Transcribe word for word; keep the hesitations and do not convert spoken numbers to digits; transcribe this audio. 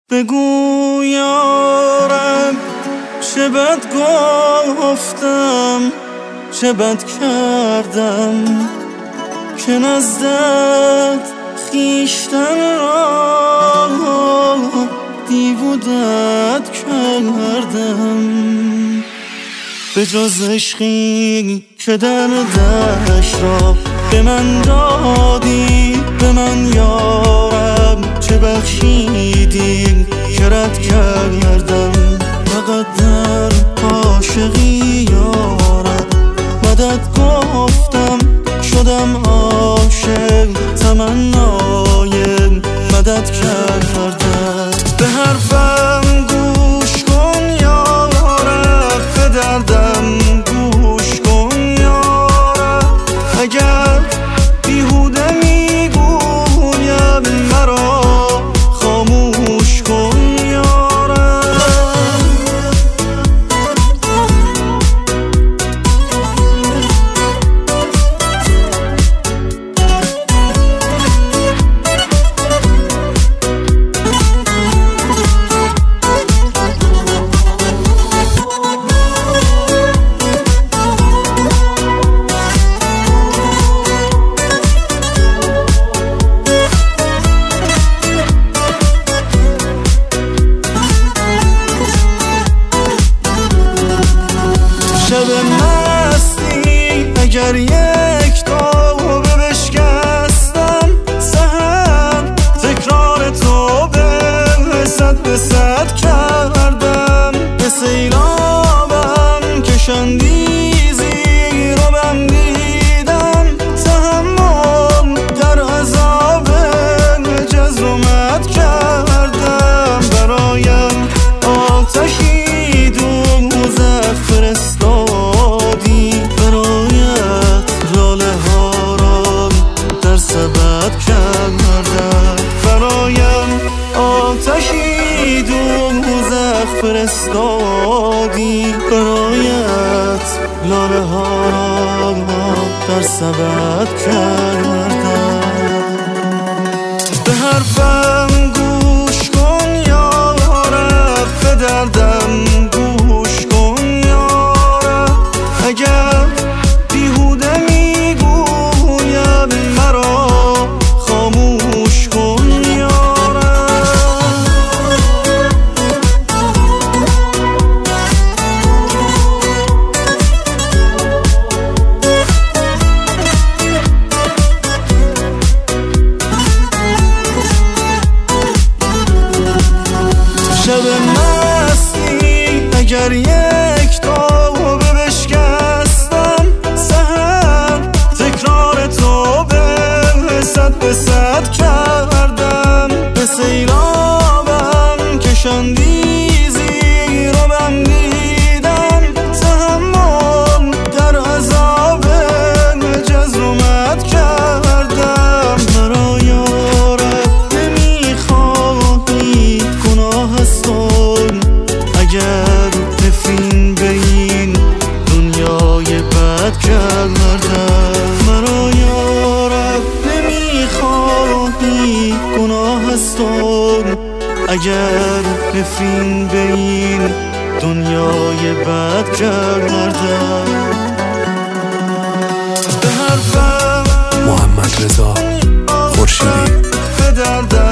بگو یا رب چه بد گفتم، چه بد کردم که نزدت خویشتن را دیوودت کردم. به جز عشقی که دردش را به من دادی، به من یا رب چه بخشیدی که رد کردم. فقط در عاشقی یا رب مدد گفتم، شدم عاشق تمنای مدد کردم. به حرفم گوش کن یا رب، به دردم گوش کن یا رب. اگر بیهوده میگویم مرا خاموش کن یا رب. شب مستی اگر یک تابه بشکستم، سحر تکرار تو به صد به صد کردم. به سیلابم کشندی زیرابم دیدم، تحمل در عذاب جزرومت کردم. برایم آتشی دوزخ فرستادی، برایت لاله ها را در سبد کردم. برایم آتشی دوزخ فرستادی، برایت لاله ها را در سبد کردم. به حرفم گوش کن یا رب، به دردم گوش کن یا رب. اگر بیهوده میگویم مرا خاموش کن یا رب. شب مستی اگر یک تابه بشکستم، سحر تکرار تو به صد به صد کردم. به سیلابم کشندی زیرابم دیدم، تحمل در عذاب جزرومت کردم. مرا یا رب نمیخواهی گناه هستم، اگر نفرین به این دنیای بد کردم. مرا یا رب نمیخواهی گناه هستم، اگر نفرین به این دنیای بد کردم. به حرفم محمد رضا خورشیدی. به دردم